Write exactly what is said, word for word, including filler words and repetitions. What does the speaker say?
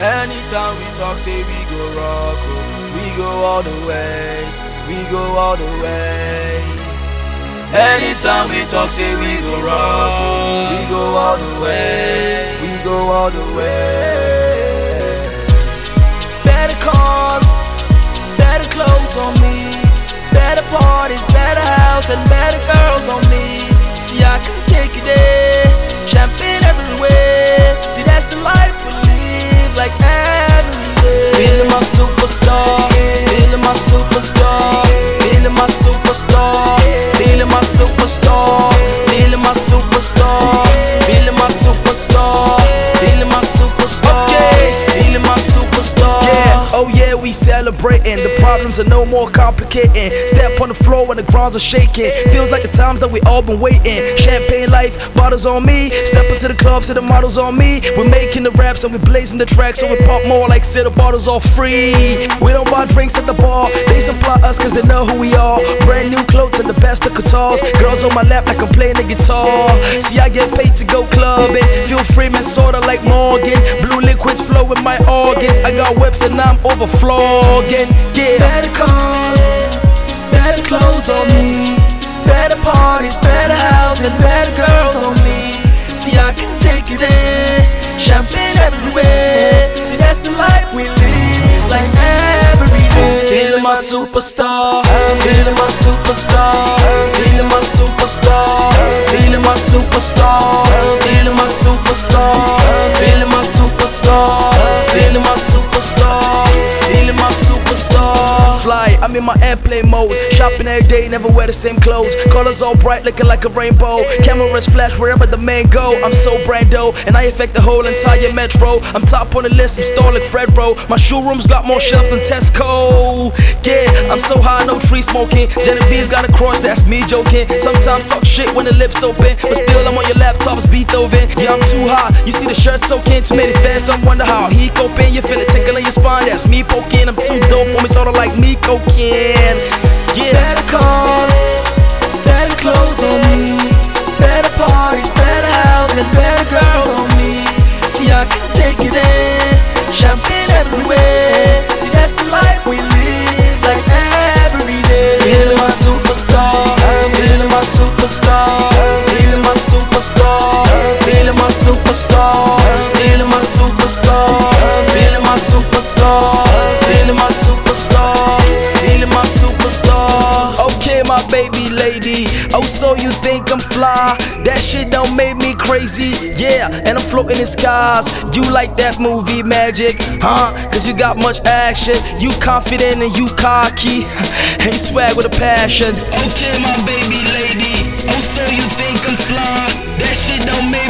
Anytime we talk, say we go rock, oh. We go all the way, we go all the way. Anytime we talk, say we go rock, oh. We go all the way, we go all the way. Better cars, better clothes on me, better parties, better house, and better girls on me. See, I can take you there, champagne everywhere. See, that's the life we live, like every day. Feeling my superstar, feeling my superstar, feeling my superstar, feeling my superstar, feeling my superstar, feeling my superstar, feeling my superstar, feeling my superstar. Yeah, oh yeah, we celebrating. The problems are no more complicating. Step on the floor when the grounds are shaking. Feels like the times that we all been waiting. Champagne life, bottles on me. Step into the club, see the models on me. We're making the raps and we're blazing the tracks, so we pop more like say the bottles all free. We don't buy drinks at the bar, they supply us cause they know who we are. Brand new clothes and the best of guitars. Girls on my lap like I'm playing the guitar. See, I get paid to go clubbing. Feel free, man, sorta like Morgan. Blue liquids flow in my organs. I got whips and I'm overflowing. Yeah. Better cars, better clothes on me, better parties, better house, and better girls on me. See, I can take you there, champagne everywhere. See, that's the life we live, like every day. Feeling my superstar, feeling my superstar, feeling my superstar, feeling my superstar, feeling my superstar, feeling my superstar, feeling my superstar, feeling my superstar. Fly, I'm in my airplane mode, shopping every day, never wear the same clothes. Colors all bright, looking like a rainbow. Cameras flash wherever the man go. I'm so brando, and I affect the whole entire metro. I'm top on the list, I'm stalling Fred bro. My showroom's got more shelves than Tesco. Yeah, I'm so high, no tree smoking. Genevieve's got a crush, that's me joking. Sometimes talk shit when the lips open, but still I'm on your laptops, Beethoven. Yeah, I'm too hot, you see the shirt soaking. Too many fans, some wonder how he coping. You feel it tickling your spine, that's me poking. I'm too dope for me, sorta like me cocaine. Yeah. Better cars, better clothes on me, better parties, better house, and better girls on me. See, I can take you there, champagne everywhere. See, that's the life we live, like every day. Feeling my superstar, feeling my superstar, feeling my superstar, feeling my superstar, feeling my superstar, feeling my superstar, feeling my superstar, feeling my superstar. Okay, my baby lady, oh so you think I'm fly? That shit don't make me crazy, yeah, and I'm floating in skies. You like that movie Magic, huh? Cause you got much action, you confident and you cocky, and you swag with a passion. Okay, my baby lady, oh so you think I'm fly? That shit don't make